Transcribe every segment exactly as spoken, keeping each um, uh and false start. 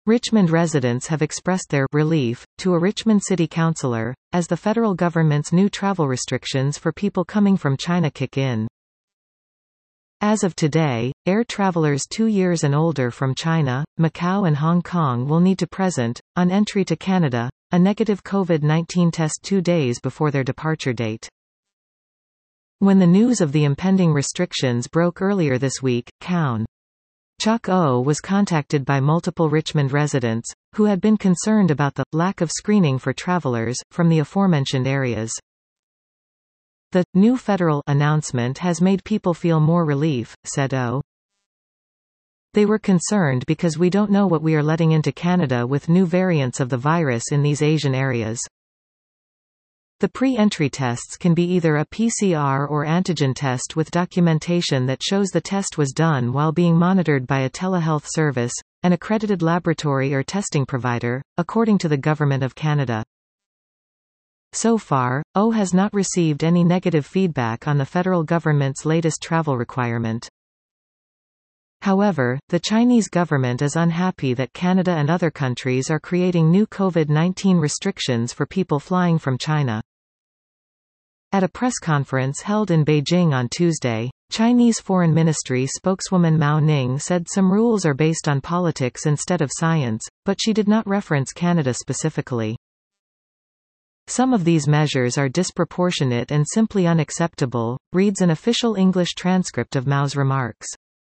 Richmond residents have expressed their relief to a Richmond city councillor, as the federal government's new travel restrictions for people coming from China kick in. As of today, air travelers two years and older from China, Macau and Hong Kong will need to present, on entry to Canada, a negative COVID nineteen test two days before their departure date. When the news of the impending restrictions broke earlier this week, Count Chuck O was contacted by multiple Richmond residents, who had been concerned about the lack of screening for travelers from the aforementioned areas. The new federal announcement has made people feel more relief, said O. They were concerned because we don't know what we are letting into Canada with new variants of the virus in these Asian areas. The pre-entry tests can be either a P C R or antigen test with documentation that shows the test was done while being monitored by a telehealth service, an accredited laboratory or testing provider, according to the Government of Canada. So far, O has not received any negative feedback on the federal government's latest travel requirement. However, the Chinese government is unhappy that Canada and other countries are creating new COVID nineteen restrictions for people flying from China. At a press conference held in Beijing on Tuesday, Chinese Foreign Ministry spokeswoman Mao Ning said some rules are based on politics instead of science, but she did not reference Canada specifically. Some of these measures are disproportionate and simply unacceptable, reads an official English transcript of Mao's remarks.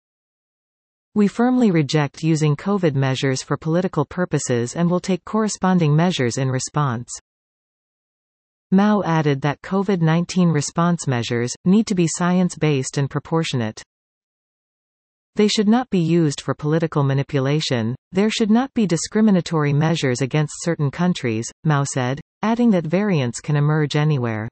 We firmly reject using COVID measures for political purposes and will take corresponding measures in response. Mao added that COVID nineteen response measures need to be science-based and proportionate. They should not be used for political manipulation. There should not be discriminatory measures against certain countries, Mao said, adding that variants can emerge anywhere.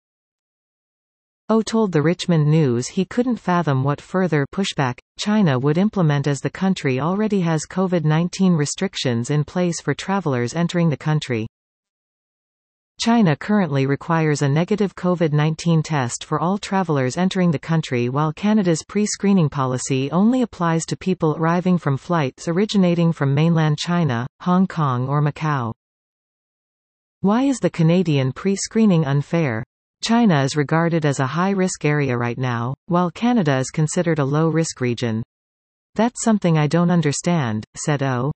O told the Richmond News he couldn't fathom what further pushback China would implement as the country already has COVID nineteen restrictions in place for travelers entering the country. China currently requires a negative COVID nineteen test for all travelers entering the country, while Canada's pre-screening policy only applies to people arriving from flights originating from mainland China, Hong Kong or Macau. Why is the Canadian pre-screening unfair? China is regarded as a high-risk area right now, while Canada is considered a low-risk region. That's something I don't understand, said O.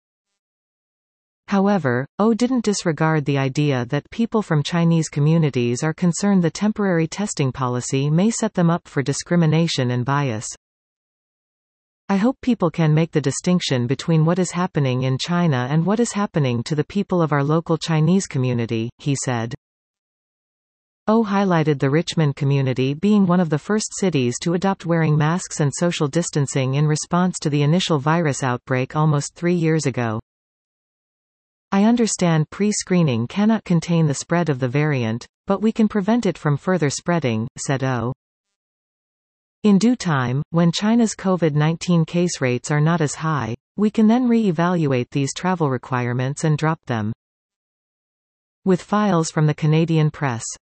However, O didn't disregard the idea that people from Chinese communities are concerned the temporary testing policy may set them up for discrimination and bias. I hope people can make the distinction between what is happening in China and what is happening to the people of our local Chinese community, he said. O highlighted the Richmond community being one of the first cities to adopt wearing masks and social distancing in response to the initial virus outbreak almost three years ago. I understand pre-screening cannot contain the spread of the variant, but we can prevent it from further spreading, said O. In due time, when China's COVID nineteen case rates are not as high, we can then re-evaluate these travel requirements and drop them. With files from the Canadian press.